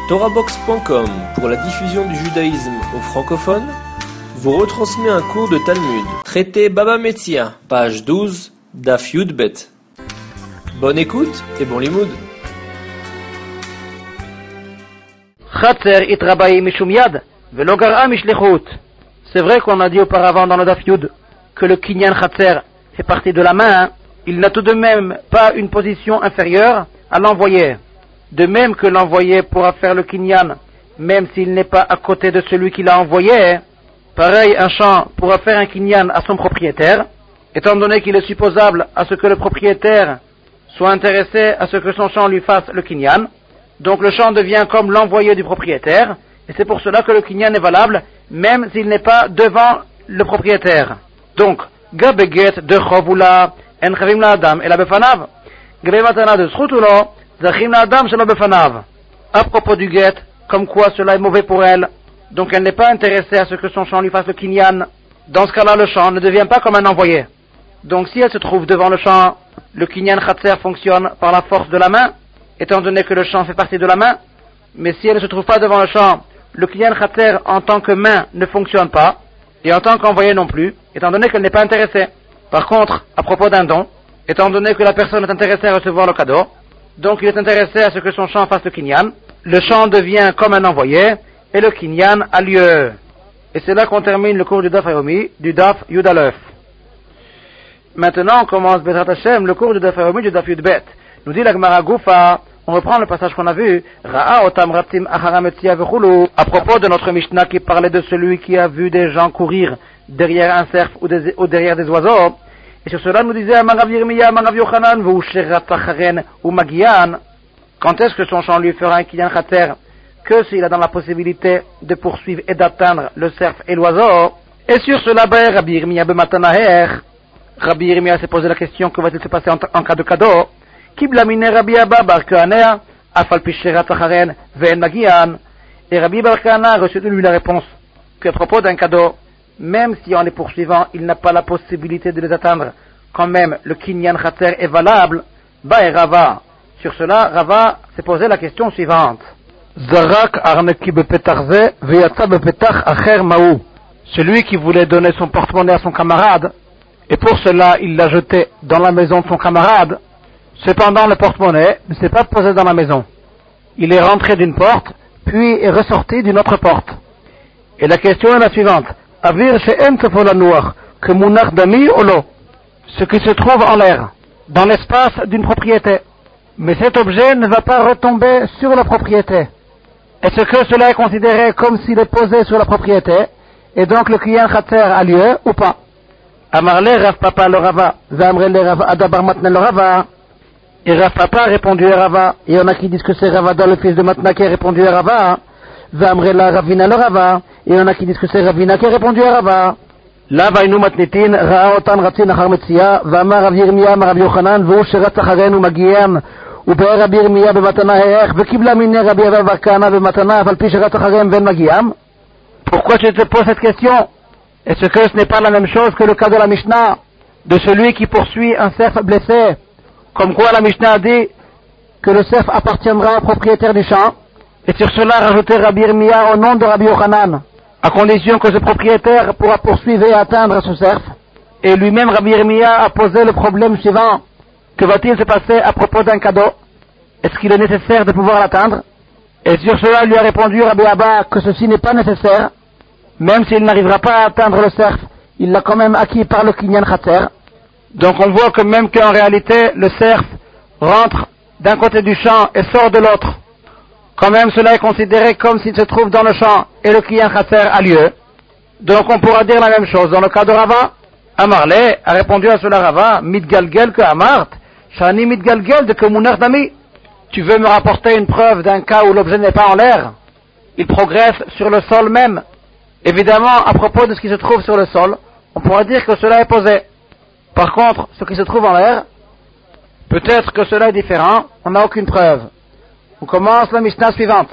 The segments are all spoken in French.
TorahBox.com, pour la diffusion du judaïsme aux francophones, vous retransmet un cours de Talmud. Traité Baba Metzia, page 12, Daf Yudbet. Bonne écoute et bon limoud. C'est vrai qu'on a dit auparavant dans le Daf Yud que le kinyan Khatser fait partie de la main. Il n'a tout de même pas une position inférieure à l'envoyé. De même que l'envoyé pourra faire le kinyan, même s'il n'est pas à côté de celui qui l'a envoyé, pareil, un champ pourra faire un kinyan à son propriétaire, étant donné qu'il est supposable à ce que le propriétaire soit intéressé à ce que son champ lui fasse le kinyan. Donc le champ devient comme l'envoyé du propriétaire, et c'est pour cela que le kinyan est valable, même s'il n'est pas devant le propriétaire. Donc, gabeget de chovula, en chavim la adam, et la befanav, gabe matana de zchutulo, zachim la adam, shelo befanav. À propos du get, comme quoi cela est mauvais pour elle, donc elle n'est pas intéressée à ce que son champ lui fasse le kinyan. Dans ce cas-là, le champ ne devient pas comme un envoyé. Donc si elle se trouve devant le champ, le kinyan khatser fonctionne par la force de la main, étant donné que le champ fait partie de la main. Mais si elle ne se trouve pas devant le champ, le kinyan khatser en tant que main ne fonctionne pas, et en tant qu'envoyé non plus, étant donné qu'elle n'est pas intéressée. Par contre, à propos d'un don, étant donné que la personne est intéressée à recevoir le cadeau, donc il est intéressé à ce que son champ fasse le kinyan, le champ devient comme un envoyé, et le kinyan a lieu. Et c'est là qu'on termine le cours du Daf Yomi, du Daf Yud Aleph. Maintenant, on commence Bezrat Hashem, le cours du Daf Yomi, du Daf Yud Bet. Nous dit la Gemara Goufa, on reprend le passage qu'on a vu, Ra'a otam ratim achara metzia vechulu, à propos de notre Mishnah qui parlait de celui qui a vu des gens courir derrière un cerf ou derrière des oiseaux. Et sur cela, nous disait Amarav Yirmiya, Amarav Yochanan, V'usherat acharen ou Magian. Quand est-ce que son champ lui fera un kinyan khatser? Que s'il a dans la possibilité de poursuivre et d'atteindre le cerf et l'oiseau. Et sur cela, Rabbi Yirmiya b'matanaher, Rabbi Yirmiya s'est posé la question, que va-t-il se passer en cas de cadeau? Kiblamine Rabbi Abba bar Kohanea, afal pisherat acharen ve'en magian. Et Rabbi bar Kohanea a reçu de lui la réponse qu'à propos d'un cadeau, même si en les poursuivant, il n'a pas la possibilité de les atteindre, quand même le kinyan khatser est valable, et Rava. Sur cela, Rava s'est posé la question suivante. Zarak arneki bepetarze veyatsa bepetach acher maou. Celui qui voulait donner son porte-monnaie à son camarade, et pour cela il l'a jeté dans la maison de son camarade. Cependant, le porte-monnaie ne s'est pas posé dans la maison. Il est rentré d'une porte, puis est ressorti d'une autre porte. Et la question est la suivante. Avir she'en tefolanuach, que munach dami ou lo. Ce qui se trouve en l'air, dans l'espace d'une propriété. Mais cet objet ne va pas retomber sur la propriété. Est-ce que cela est considéré comme s'il est posé sur la propriété, et donc le kinyan khatser a lieu ou pas? Amarle Rav Papa le Rava, Zamrele Rav Adabar Matna le Rava. Et Rav Papa a répondu à Rava. Il y en a qui disent que c'est Ravada, le fils de Matna, qui a répondu à Rava. Zamrela Ravina le Rava. Et il y en a qui disent que c'est Ravina qui a répondu à Rava. Là, Vainu Matnitin, Ra'otan Ratzin Achar Metzia, Vamar Rav Yirmiya, Rav Yochanan, V'u Sherat Acharen ou Magian, ou Be'er Rav Yirmiya Bematana He'ech, V'kibla Mine Rabbi Abba bar Kohanea Bematana, Afal pi Sherat Acharen Ve'en Magiam. Pourquoi tu te poses cette question? Est-ce que ce n'est pas la même chose que le cas de la Mishnah, de celui qui poursuit un cerf blessé? Comme quoi la Mishnah a dit que le cerf appartiendra au propriétaire du champ, et sur cela rajouter Rabbi Yirmiya au nom de Rabbi Yochanan, à condition que ce propriétaire pourra poursuivre et atteindre ce cerf. Et lui-même Rabbi Yirmiya a posé le problème suivant. Que va-t-il se passer à propos d'un cadeau? Est-ce qu'il est nécessaire de pouvoir l'atteindre? Et sur cela lui a répondu Rabbi Abba que ceci n'est pas nécessaire. Même s'il n'arrivera pas à atteindre le cerf, il l'a quand même acquis par le kinyan khatser. Donc on voit que même qu'en réalité le cerf rentre d'un côté du champ et sort de l'autre, quand même cela est considéré comme s'il se trouve dans le champ et le kinyan khatser a lieu. Donc on pourra dire la même chose dans le cas de Rava. Amarle a répondu à cela Rava, mitgalgel que Amart, shani mitgalgel de que munach dami. Tu veux me rapporter une preuve d'un cas où l'objet n'est pas en l'air? Il progresse sur le sol même. Évidemment, à propos de ce qui se trouve sur le sol, on pourra dire que cela est posé. Par contre, ce qui se trouve en l'air, peut-être que cela est différent, on n'a aucune preuve. On commence la Mishnah suivante.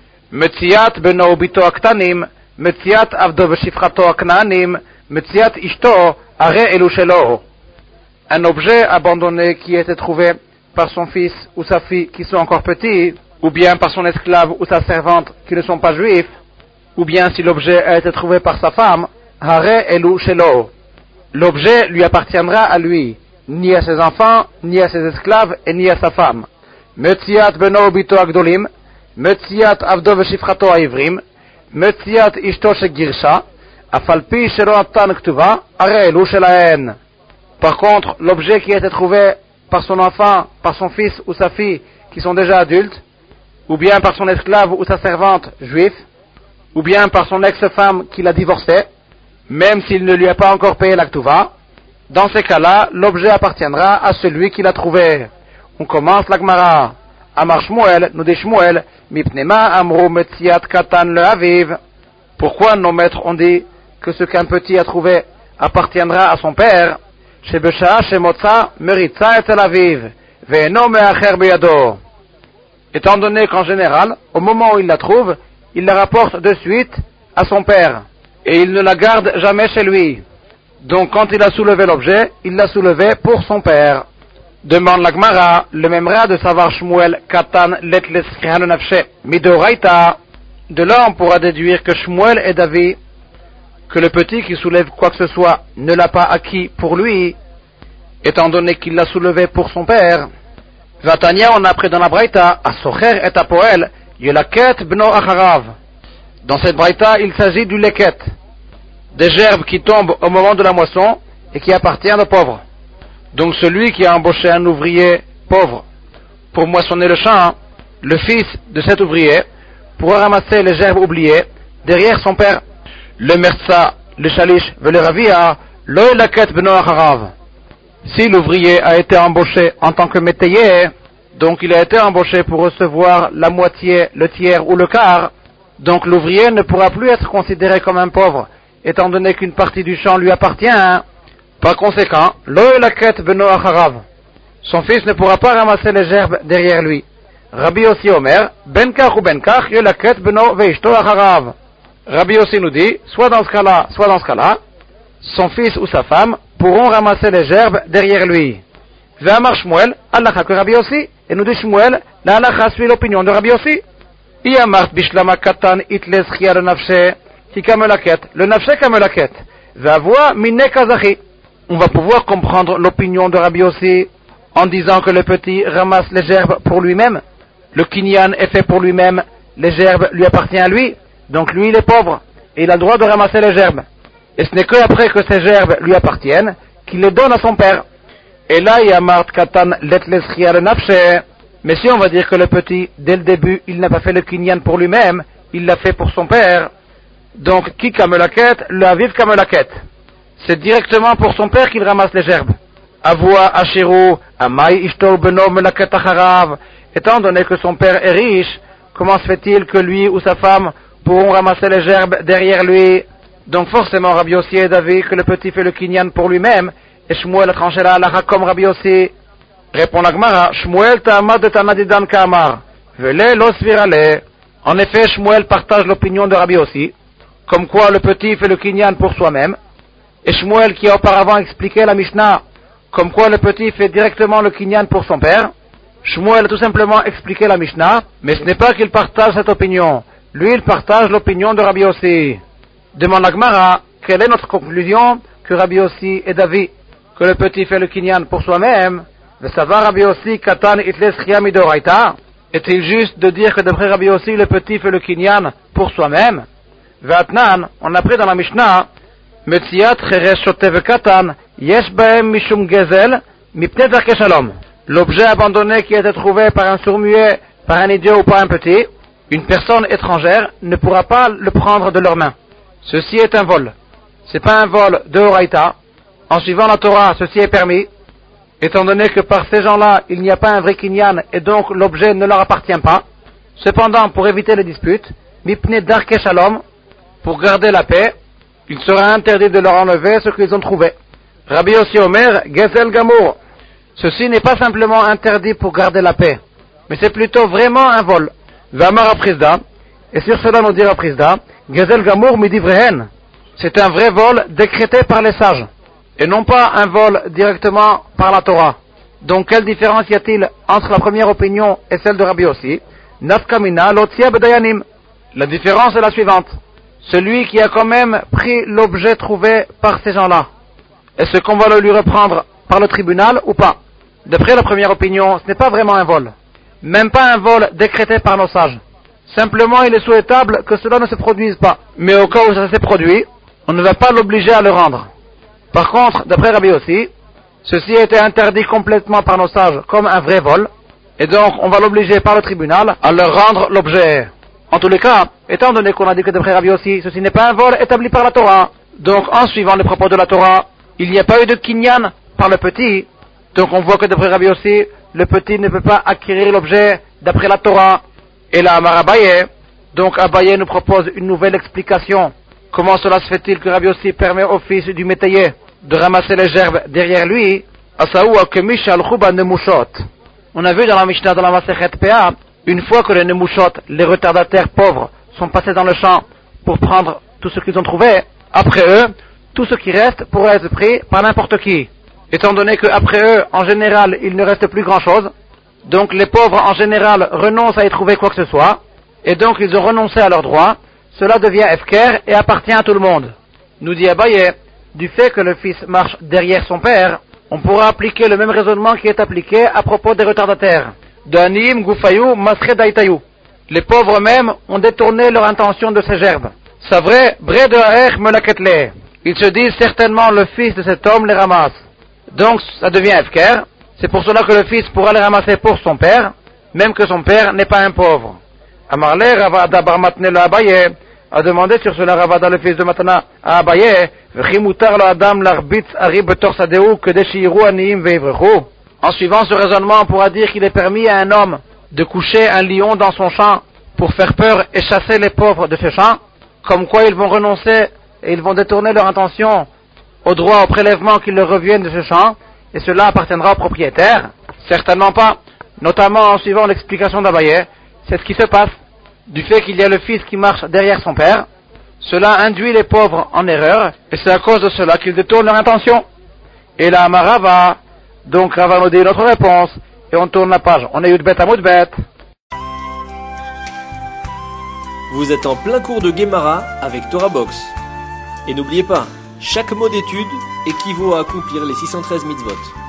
Metziat beno bito aktanim, metziat avdo veshifrato aknaanim, metziat ishto are elu shelo. Un objet abandonné qui a été trouvé par son fils ou sa fille qui sont encore petits, ou bien par son esclave ou sa servante qui ne sont pas juifs, ou bien si l'objet a été trouvé par sa femme, hare elu shelo. L'objet lui appartiendra à lui, ni à ses enfants, ni à ses esclaves, et ni à sa femme. Metziat beno bito agdolim, metziat avdo veshifchato haivrim, metziat ishto shegirsha, afalpi shelo natan ktuva, hare elu shelahen. Par contre, l'objet qui a été trouvé par son enfant, par son fils ou sa fille qui sont déjà adultes, ou bien par son esclave ou sa servante juif, ou bien par son ex-femme qui l'a divorcé, même s'il ne lui a pas encore payé l'aktuva, dans ces cas-là, l'objet appartiendra à celui qui l'a trouvé. On commence la Gemara. Amar Shmuel, nous dit Shmuel, mipnema amru metziat katan le aviv. Pourquoi nos maîtres ont dit que ce qu'un petit a trouvé appartiendra à son père? Shebesha shemotza meritza et tel aviv, ve'eno me'acher beyado. Étant donné qu'en général, au moment où il la trouve, il la rapporte de suite à son père, et il ne la garde jamais chez lui. Donc quand il a soulevé l'objet, il l'a soulevé pour son père. Demande la Gemara, le même rat de savoir Shmuel katan let lesrihan nafshe midoraita. De là on pourra déduire que Shmuel est d'avis que le petit qui soulève quoi que ce soit ne l'a pas acquis pour lui, étant donné qu'il l'a soulevé pour son père. Vatania, on a appris dans la Braïta, Asocher et Apoel, Yelaket bno acharav. Dans cette Braïta, il s'agit du leket, des gerbes qui tombent au moment de la moisson et qui appartiennent aux pauvres. Donc celui qui a embauché un ouvrier pauvre pour moissonner le champ, le fils de cet ouvrier pourra ramasser les gerbes oubliées derrière son père. Le mertsa, le shalish, le ravia, le yelaket bno acharav. Si l'ouvrier a été embauché en tant que métayer, donc il a été embauché pour recevoir la moitié, le tiers ou le quart, donc l'ouvrier ne pourra plus être considéré comme un pauvre, étant donné qu'une partie du champ lui appartient. Par conséquent, lo yelaket beno acharav. Son fils ne pourra pas ramasser les gerbes derrière lui. Rabbi Yossi Omer, ben kach ou ben kach, yelaket beno veishto acharav. Rabbi Yossi nous dit, soit dans ce cas-là, soit dans ce cas-là, son fils ou sa femme pourront ramasser les gerbes derrière lui. Ve'amar Shmuel, halakha que Rabbi Yossi, et nous dit Shmuel, la halakha suit l'opinion de Rabbi Yossi. Iyamart bishlama katan itles chia le nafshe, ki kamelaket, le nafshe kamelaket, ve'avoa minne kazachi. On va pouvoir comprendre l'opinion de Rabbi Yossi en disant que le petit ramasse les gerbes pour lui-même. Le kinyan est fait pour lui-même, les gerbes lui appartiennent à lui, donc lui il est pauvre, et il a le droit de ramasser les gerbes. Et ce n'est que après que ces gerbes lui appartiennent qu'il les donne à son père. Et là, il y a Mart Katan let leschia le nafshe. Mais si on va dire que le petit, dès le début, il n'a pas fait le kinyan pour lui-même, il l'a fait pour son père. Donc, qui kamelaket, le aviv kamelaket. C'est directement pour son père qu'il ramasse les gerbes. Avoua ashiru, amai ishto beno melaket acharav. Étant donné que son père est riche, comment se fait-il que lui ou sa femme pourront ramasser les gerbes derrière lui? Donc forcément Rabbi Yossi est d'avis que le petit fait le kinyan pour lui-même, et Shmuel a tranché la halakha comme Rabbi Yossi. Répond la Gemara, Shmuel ta'amad de tanadidan ka'amar, vele lo svirale. En effet, Shmuel partage l'opinion de Rabbi Yossi, comme quoi le petit fait le kinyan pour soi-même, et Shmuel qui a auparavant expliqué la Mishnah, comme quoi le petit fait directement le kinyan pour son père, Shmuel a tout simplement expliqué la Mishnah, mais ce n'est pas qu'il partage cette opinion, lui il partage l'opinion de Rabbi Yossi. Demande la Gemara, quelle est notre conclusion que Rabbi Yossi est d'avis que le petit fait le kinyan pour soi-même? Le savoir Rabbi Yossi katan itles chia midoraita. Est-il juste de dire que d'après Rabbi Yossi le petit fait le kinyan pour soi-même? Ve'atnan, on a pris dans la Mishnah, metziat cheresh shotev katan yesh bahem mishum gezel mipnei darkei shalom. L'objet abandonné qui a été trouvé par un sourd-muet, par un idiot ou par un petit, une personne étrangère ne pourra pas le prendre de leurs mains. Ceci est un vol. C'est pas un vol de Horaïta. En suivant la Torah, ceci est permis, étant donné que par ces gens-là, il n'y a pas un vrai kinyan et donc l'objet ne leur appartient pas. Cependant, pour éviter les disputes, mipnei darkei shalom, pour garder la paix, il sera interdit de leur enlever ce qu'ils ont trouvé. Rabbi Yossi Omer, gezel gamour. Ceci n'est pas simplement interdit pour garder la paix, mais c'est plutôt vraiment un vol. Vamar aprisda, et sur cela nous dit aprisda, gezel gamour midivrehen. C'est un vrai vol décrété par les sages, et non pas un vol directement par la Torah. Donc quelle différence y a-t-il entre la première opinion et celle de Rabbi Yossi? Nafkamina lotia bedayanim. La différence est la suivante. Celui qui a quand même pris l'objet trouvé par ces gens-là, est-ce qu'on va le lui reprendre par le tribunal ou pas? D'après la première opinion, ce n'est pas vraiment un vol. Même pas un vol décrété par nos sages. Simplement, il est souhaitable que cela ne se produise pas. Mais au cas où ça s'est produit, on ne va pas l'obliger à le rendre. Par contre, d'après Rabbi Yossi, ceci a été interdit complètement par nos sages comme un vrai vol, et donc on va l'obliger par le tribunal à leur rendre l'objet. En tous les cas, étant donné qu'on a dit que d'après Rabbi Yossi, ceci n'est pas un vol établi par la Torah, donc en suivant les propos de la Torah, il n'y a pas eu de kinyan par le petit, donc on voit que d'après Rabbi Yossi, le petit ne peut pas acquérir l'objet d'après la Torah. Et là, Amar Abaye, donc Abaye nous propose une nouvelle explication. Comment cela se fait-il que Rabbi Yossi permet au fils du métayer de ramasser les gerbes derrière lui? Asaoua que Mishal Chuba Nemushot. On a vu dans la Mishnah, dans la Masechet PA, une fois que les Nemushot, les retardataires pauvres, sont passés dans le champ pour prendre tout ce qu'ils ont trouvé, après eux, tout ce qui reste pourrait être pris par n'importe qui. Étant donné qu'après eux, en général, il ne reste plus grand-chose, donc les pauvres en général renoncent à y trouver quoi que ce soit, et donc ils ont renoncé à leurs droits, cela devient efker et appartient à tout le monde. Nous dit Abaye, du fait que le fils marche derrière son père, on pourra appliquer le même raisonnement qui est appliqué à propos des retardataires. Danim Gufayou Masre Daitayu. Les pauvres eux-mêmes ont détourné leur intention de ces gerbes. C'est vrai, Bre de Haech Melaketle. Ils se disent certainement le fils de cet homme les ramasse. Donc ça devient efker. C'est pour cela que le fils pourra les ramasser pour son père, même que son père n'est pas un pauvre. Amarle Ravada Bar Matne le Abaye a demandé sur cela Ravada le fils de Matana à Abaye, V'chimutar lo Adam l'arbitz ari betor sadeu que deshiru aniim veivrechu. En suivant ce raisonnement, on pourra dire qu'il est permis à un homme de coucher un lion dans son champ pour faire peur et chasser les pauvres de ce champ, comme quoi ils vont renoncer et ils vont détourner leur intention au droit au prélèvement qui leur reviennent de ce champ, et cela appartiendra au propriétaire? Certainement pas. Notamment en suivant l'explication d'Abaye, c'est ce qui se passe. Du fait qu'il y a le fils qui marche derrière son père, cela induit les pauvres en erreur, et c'est à cause de cela qu'ils détournent leur intention. Et là, Amarava, donc Rava nous dit notre réponse, et on tourne la page. On est Yudbet à Moudbet. Vous êtes en plein cours de Gemara avec Torah Box. Et n'oubliez pas, chaque mot d'étude équivaut à accomplir les 613 mitzvot.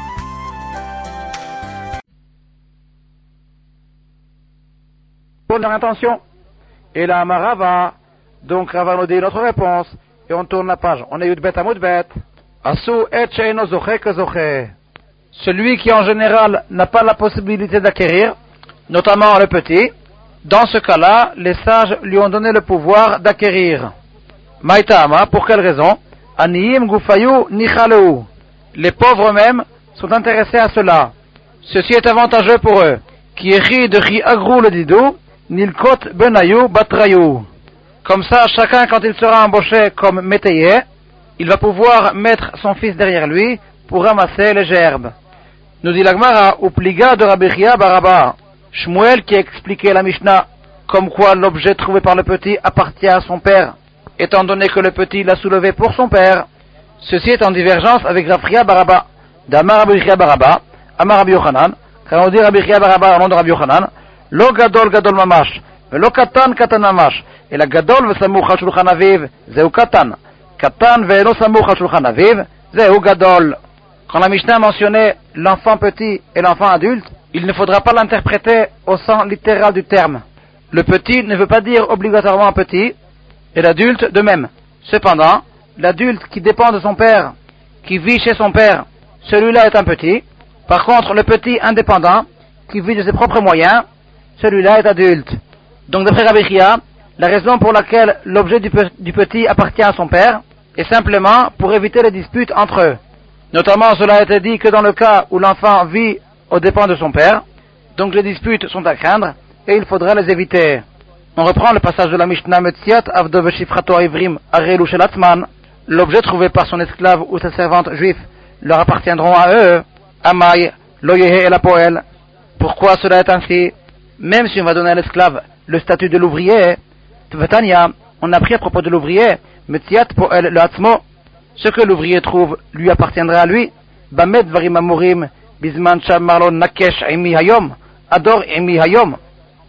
Pour leur intention. Et là, Amarava, donc Rava nous dit notre réponse, et on tourne la page. On est Yudbet à Moudbet. Asu et sheino zoche que zoche. Celui qui en général n'a pas la possibilité d'acquérir, notamment le petit, dans ce cas-là, les sages lui ont donné le pouvoir d'acquérir. Maïtama, pour quelle raison? Aniim gufayu nichaleu. Les pauvres eux-mêmes sont intéressés à cela. Ceci est avantageux pour eux. Qui écrit de ri agrou le didou, nilkot benayu batrayu. Comme ça, chacun, quand il sera embauché comme métayer, il va pouvoir mettre son fils derrière lui pour ramasser les gerbes. Nous dit la Gemara, ou pliga de Rabbi Chia Baraba, Shmuel qui a expliqué la Mishnah, comme quoi l'objet trouvé par le petit appartient à son père, étant donné que le petit l'a soulevé pour son père. Ceci est en divergence avec Rabbi Chia Baraba, d'Amar Rabbi Chia Baraba, Amar Rabbi Yochanan, car on dit Rabbi Chia Baraba au nom de Rabbi Yochanan, Lo gadol gadol mamash, velo katan katan mamash, et la gadol vesamuch al shulchan aviv, zeu katan, katan velo samuch al shulchan aviv, zeu gadol. Quand la Mishnah mentionnait l'enfant petit et l'enfant adulte, il ne faudra pas l'interpréter au sens littéral du terme. Le petit ne veut pas dire obligatoirement petit, et l'adulte de même. Cependant, l'adulte qui dépend de son père, qui vit chez son père, celui-là est un petit. Par contre, le petit indépendant, qui vit de ses propres moyens, celui-là est adulte. Donc d'après Rabbi Chia, la raison pour laquelle l'objet du petit appartient à son père est simplement pour éviter les disputes entre eux. Notamment, cela a été dit que dans le cas où l'enfant vit aux dépens de son père, donc les disputes sont à craindre, et il faudra les éviter. On reprend le passage de la Mishnah Metziat, Avdo veshifrato ivrim arelu shel atzman. L'objet trouvé par son esclave ou sa servante juif leur appartiendront à eux. Amai, lo yehe el apoel. Pourquoi cela est ainsi? Même si on va donner à l'esclave le statut de l'ouvrier, Tvetania, on a pris à propos de l'ouvrier, Metziat poel le atzmo. Ce que l'ouvrier trouve lui appartiendra à lui. Bamed varim amurim, bisman shamarlon nakesh imi hayom, ador imi hayom.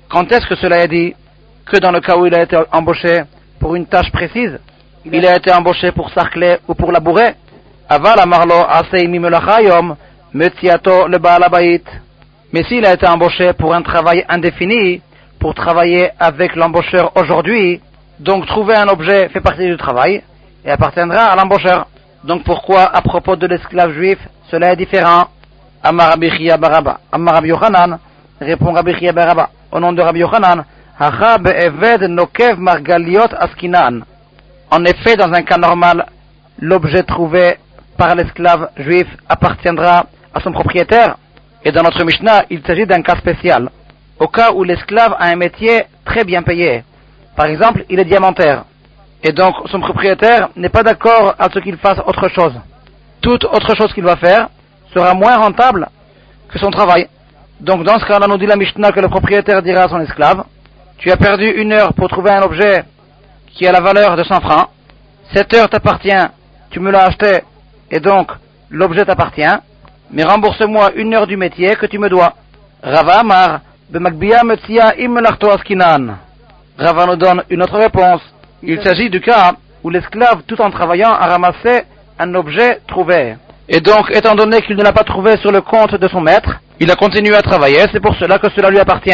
Quand est-ce que cela est dit? Que dans le cas où il a été embauché pour une tâche précise, il a été embauché pour sarcler ou pour labourer. Aval amarlo aseimi melachayom metziato le baal habayit. Mais s'il a été embauché pour un travail indéfini, pour travailler avec l'embaucheur aujourd'hui, donc trouver un objet fait partie du travail et appartiendra à l'embaucheur. Donc pourquoi à propos de l'esclave juif cela est différent? Amar Rabbi Chia bar Abba, Amar Rabbi Yochanan, répond Rabbi Chia bar Abba, au nom de Rabbi Yochanan, Hacha be'eved nokev margaliot askinan. En effet, dans un cas normal, l'objet trouvé par l'esclave juif appartiendra à son propriétaire. Et dans notre Mishnah, il s'agit d'un cas spécial. Au cas où l'esclave a un métier très bien payé. Par exemple, il est diamantaire. Et donc, son propriétaire n'est pas d'accord à ce qu'il fasse autre chose. Toute autre chose qu'il va faire sera moins rentable que son travail. Donc, dans ce cas-là, nous dit la Mishnah que le propriétaire dira à son esclave, tu as perdu 1 heure pour trouver un objet qui a la valeur de 100 francs. 7 heures t'appartient, tu me l'as acheté, et donc, l'objet t'appartient. Mais rembourse-moi 1 heure du métier que tu me dois. Rava Amar, B'Makbiya Metzia Im Melachto Askinan. Rava nous donne une autre réponse. Il s'agit du cas où l'esclave, tout en travaillant, a ramassé un objet trouvé. Et donc, étant donné qu'il ne l'a pas trouvé sur le compte de son maître, il a continué à travailler, c'est pour cela que cela lui appartient.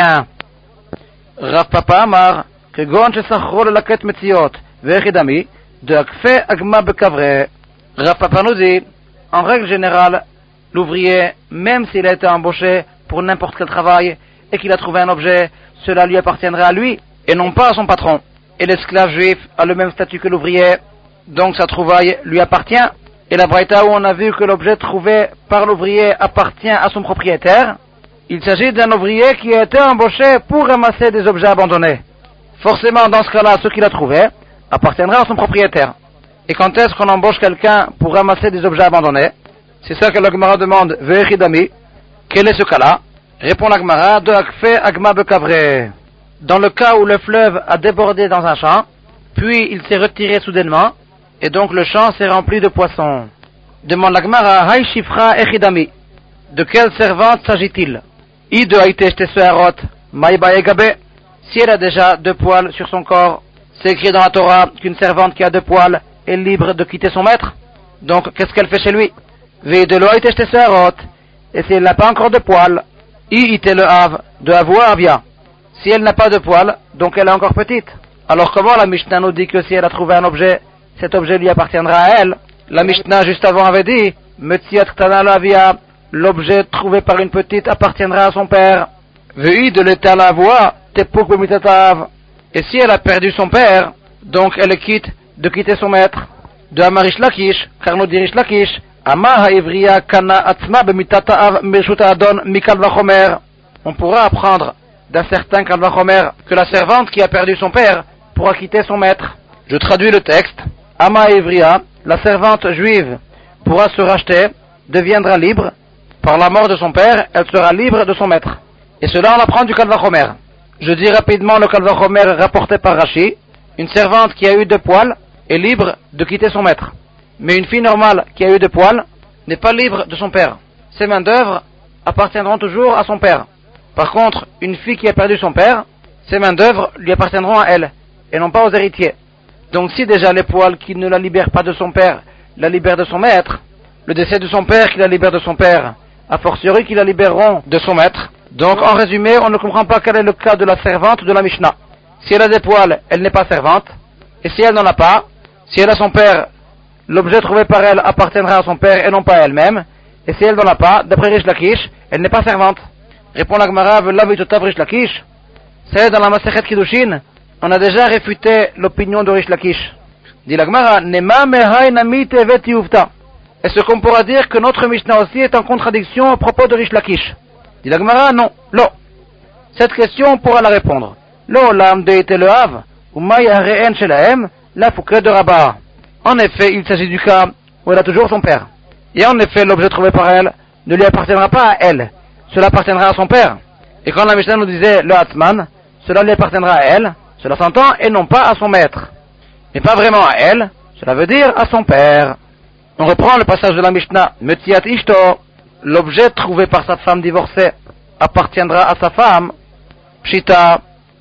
Rav Papa Amar, que Gon Chesachro le Laket Metziot, Vechidami, de Akfe Agma Bekavre. Rav Papa nous dit, en règle générale, l'ouvrier, même s'il a été embauché pour n'importe quel travail et qu'il a trouvé un objet, cela lui appartiendra à lui et non pas à son patron. Et l'esclave juif a le même statut que l'ouvrier, donc sa trouvaille lui appartient. Et la braïta où on a vu que l'objet trouvé par l'ouvrier appartient à son propriétaire, il s'agit d'un ouvrier qui a été embauché pour ramasser des objets abandonnés. Forcément, dans ce cas-là, ce qu'il a trouvé appartiendra à son propriétaire. Et quand est-ce qu'on embauche quelqu'un pour ramasser des objets abandonnés? C'est ça que la Gemara demande, Vechidami. Quel est ce cas-là? Répond la Gemara, de Akfe Agma Bekavre. Dans le cas où le fleuve a débordé dans un champ, puis il s'est retiré soudainement, et donc le champ s'est rempli de poissons. Demande la Gemara, Hay Shifra Echidami. De quelle servante s'agit-il? I de Haïteshte Seharot, Maïba Egabe. Si elle a déjà 2 poils sur son corps, c'est écrit dans la Torah qu'une servante qui a 2 poils est libre de quitter son maître. Donc, qu'est-ce qu'elle fait chez lui? Ve de lo Haïteshte Seharot. Et si elle n'a pas encore de poils, I ite le Hav, de Avua Avia. Si elle n'a pas de poils, donc elle est encore petite. Alors comment la Mishnah nous dit que si elle a trouvé un objet, cet objet lui appartiendra à elle? La Mishnah juste avant avait dit, Metziat Ktana la Avia, l'objet trouvé par une petite appartiendra à son père. Vei de l'état la voix, Tepuk Bemitatav. Et si elle a perdu son père, donc elle quitte de quitter son maître. De Amarish Lakish, car nous dit Rish Lakish, Ama Haivriya Kana Atzma Bemitatav Meshuta Adon Mikal Vachomer. On pourra apprendre d'un certain Kal Vachomer que la servante qui a perdu son père pourra quitter son maître. Je traduis le texte. Ama Haivriya, la servante juive, pourra se racheter, deviendra libre. Par la mort de son père, elle sera libre de son maître. Et cela on apprend du Kal Vachomer. Je dis rapidement le Kal Vachomer rapporté par Rashi. Une servante qui a eu 2 poils est libre de quitter son maître. Mais une fille normale qui a eu 2 poils n'est pas libre de son père. Ses mains d'œuvre appartiendront toujours à son père. Par contre, une fille qui a perdu son père, ses mains d'œuvre lui appartiendront à elle, et non pas aux héritiers. Donc si déjà les poils qui ne la libèrent pas de son père la libèrent de son maître, le décès de son père qui la libère de son père, a fortiori qui la libéreront de son maître. Donc en résumé, on ne comprend pas quel est le cas de la servante de la Mishnah. Si elle a des poils, elle n'est pas servante, et si elle n'en a pas, si elle a son père, l'objet trouvé par elle appartiendra à son père et non pas à elle-même, et si elle n'en a pas, d'après Rish Lakish, elle n'est pas servante. Répond la Gemara, Velavitotav Rish Lakish. C'est dans la Masechet Kiddushin, on a déjà réfuté l'opinion de Rish Lakish. Dit la Gemara, Nema mehai namite veti uvta. Est-ce qu'on pourra dire que notre Mishnah aussi est en contradiction à propos de Rish Lakish? Dit la Gemara, non, lo. Cette question, on pourra la répondre. Lo lam deite le hav, ou maï hareen shelahem, la fukre de Rabbah. En effet, il s'agit du cas où elle a toujours son père. Et en effet, l'objet trouvé par elle ne lui appartiendra pas à elle. Cela appartiendra à son père. Et quand la Mishnah nous disait le Hatzman, cela lui appartiendra à elle, cela s'entend, et non pas à son maître. Mais pas vraiment à elle, cela veut dire à son père. On reprend le passage de la Mishnah, Metziat Ishto, l'objet trouvé par sa femme divorcée appartiendra à sa femme. Pshita,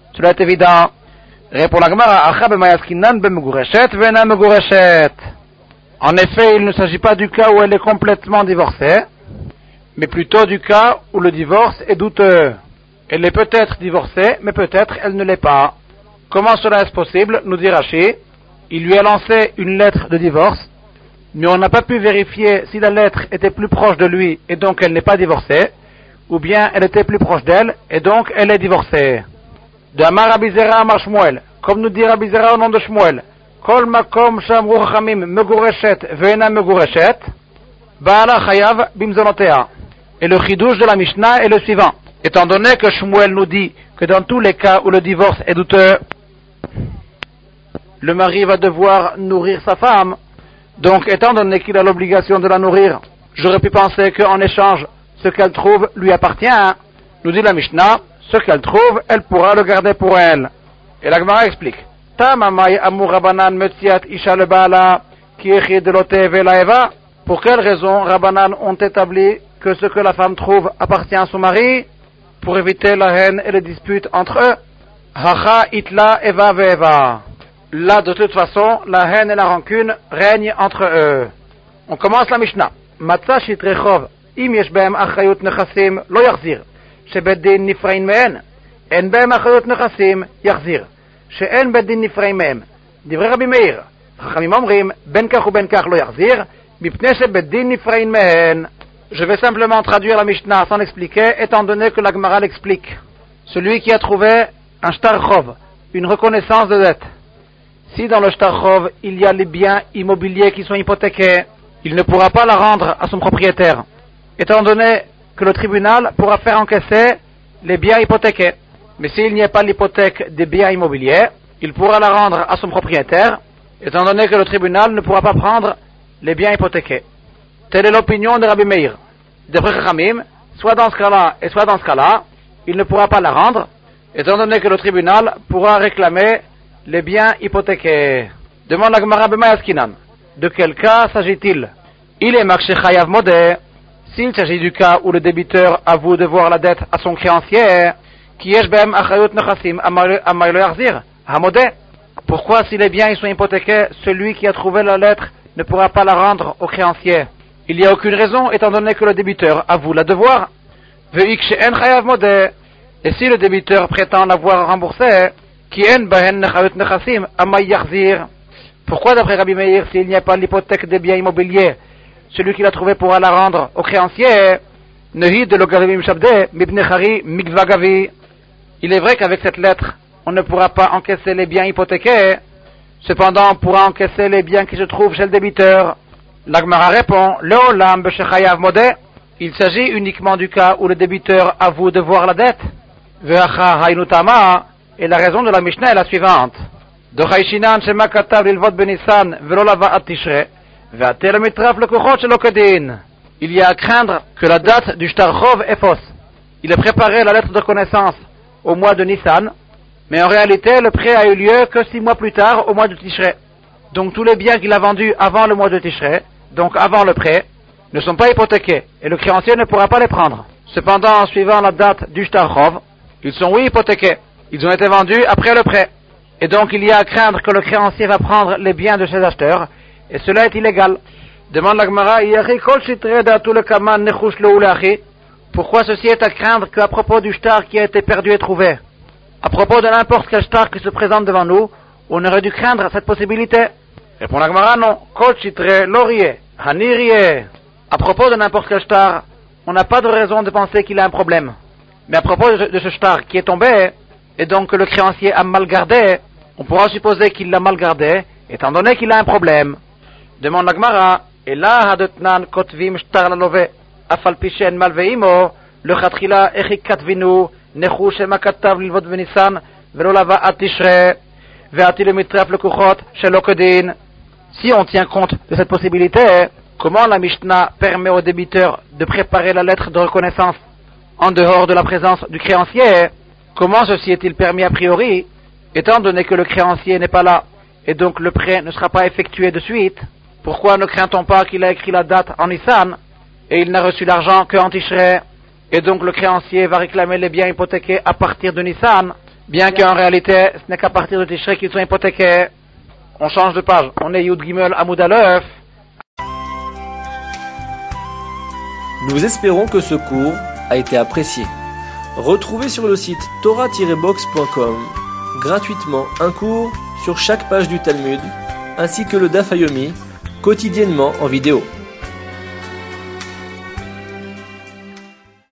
Cela est évident. Répond la Gemara, Acha b'mayaskinan b'megureshet ve'ena megureshet. En effet, il ne s'agit pas du cas où elle est complètement divorcée, mais plutôt du cas où le divorce est douteux. Elle est peut-être divorcée, mais peut-être elle ne l'est pas. Comment cela est possible, nous dit Rashi? Il lui a lancé une lettre de divorce, mais on n'a pas pu vérifier si la lettre était plus proche de lui et donc elle n'est pas divorcée, ou bien elle était plus proche d'elle et donc elle est divorcée. De Amar Rabbi Zera Amar Shmuel, comme nous dit Rabbi Zera au nom de Shmuel, Kol makom shamru chachamim megureshet ve'ena megureshet, ba'ala chayav bimzonotea. Et le chidouche de la Mishnah est le suivant. Étant donné que Shmuel nous dit que dans tous les cas où le divorce est douteux, le mari va devoir nourrir sa femme, donc étant donné qu'il a l'obligation de la nourrir, j'aurais pu penser qu'en échange, ce qu'elle trouve lui appartient. Nous dit la Mishnah, ce qu'elle trouve, elle pourra le garder pour elle. Et la Gemara explique. Tamamay amur Rabbanan metziat isha le baala ki echid lote velaeva. Pour quelle raison Rabbanan ont établi que ce que la femme trouve appartient à son mari? Pour éviter la haine et les disputes entre eux. Hacha itla eva veeva. Là, de toute façon, la haine et la rancune règnent entre eux. On commence la Mishnah. Matza shitrechov im yesh behem achayut nechasim lo yachzir. שבית דין נפרעים מהן, אין בהם אחריות נכסים, יחזיר. שאין בית דין נפרעים מהם. דברי רבי מאיר, חכמים אומרים, בין כך ובין כך לא יחזיר, מפני שבית דין נפרעים מהן. Je vais simplement traduire la Mishnah sans l'expliquer, étant donné que la Gemara l'explique. Celui qui a trouvé un shtarchov, une reconnaissance de dette. Si dans le shtarchov, il y a les biens immobiliers qui sont hypothéqués, il ne pourra pas la rendre à son propriétaire. Étant donné que le tribunal pourra faire encaisser les biens hypothéqués. Mais s'il n'y a pas l'hypothèque des biens immobiliers, il pourra la rendre à son propriétaire, étant donné que le tribunal ne pourra pas prendre les biens hypothéqués. Telle est l'opinion de Rabbi Meir. D'après Chachamim, soit dans ce cas-là et soit dans ce cas-là, il ne pourra pas la rendre, étant donné que le tribunal pourra réclamer les biens hypothéqués. Demande la Gemara b'mayaskinan. De quel cas s'agit-il? Il est marché chayav modé. S'il s'agit du cas où le débiteur avoue devoir la dette à son créancier, qui est b'hem achayut nechasim amay lo yachzir, hamodé. Pourquoi, si les biens ils sont hypothéqués, celui qui a trouvé la lettre ne pourra pas la rendre au créancier? Il n'y a aucune raison, étant donné que le débiteur avoue la devoir. Ve'ik she'en chayav modé. Et si le débiteur prétend l'avoir remboursé, qui en b'hen achayut nechasim amay yachzir. Pourquoi, d'après Rabbi Meir, s'il n'y a pas l'hypothèque des biens immobiliers, celui qui l'a trouvé pourra la rendre au créancier? Nehi de l'ogarimim shabde mibnechari mikvagavi. Il est vrai qu'avec cette lettre, on ne pourra pas encaisser les biens hypothéqués. Cependant, on pourra encaisser les biens qui se trouvent chez le débiteur. L'Agmara répond, Leolam b'shechayav modé. Il s'agit uniquement du cas où le débiteur avoue devoir la dette. Ve'acha hainutama. Et la raison de la Mishnah est la suivante. Dochaishinan shema katav lilvot benisan velo lavaat tishre. Il y a à craindre que la date du shtarchov est fausse. Il a préparé la lettre de connaissance au mois de Nissan, mais en réalité le prêt a eu lieu que 6 mois plus tard au mois de Tishrei. Donc tous les biens qu'il a vendus avant le mois de Tishrei, donc avant le prêt, ne sont pas hypothéqués et le créancier ne pourra pas les prendre. Cependant, en suivant la date du shtarchov, ils sont oui hypothéqués. Ils ont été vendus après le prêt. Et donc il y a à craindre que le créancier va prendre les biens de ses acheteurs. Et cela est illégal. Demande la Gemara, pourquoi ceci est à craindre qu'à propos du shtar qui a été perdu et trouvé? À propos de n'importe quel shtar qui se présente devant nous, on aurait dû craindre cette possibilité. Répond la Gemara, non. À propos de n'importe quel shtar, on n'a pas de raison de penser qu'il a un problème. Mais à propos de ce shtar qui est tombé, et donc que le créancier a mal gardé, on pourra supposer qu'il l'a mal gardé, étant donné qu'il a un problème. Demande la Gemara, et là, hadetnan kotvim shtar lalove, afal pishen malveimo, le chatrila echik katvinu, nechu shema katav lilvot venisan, velo lava atishre, ve'ati le mitraf le kuchot, shelo kedin. Si on tient compte de cette possibilité, comment la Mishnah permet au débiteur de préparer la lettre de reconnaissance en dehors de la présence du créancier? Comment ceci est-il permis a priori, étant donné que le créancier n'est pas là, et donc le prêt ne sera pas effectué de suite? Pourquoi ne craint-on pas qu'il a écrit la date en Nissan et il n'a reçu l'argent qu'en Tishrei, et donc le créancier va réclamer les biens hypothéqués à partir de Nissan? Bien qu'en réalité, ce n'est qu'à partir de Tishrei qu'ils sont hypothéqués. On change de page. On est Yud Gimel Amoud Aleph. Nous espérons que ce cours a été apprécié. Retrouvez sur le site torah-box.com gratuitement un cours sur chaque page du Talmud, ainsi que le Daf Yomi, quotidiennement en vidéo.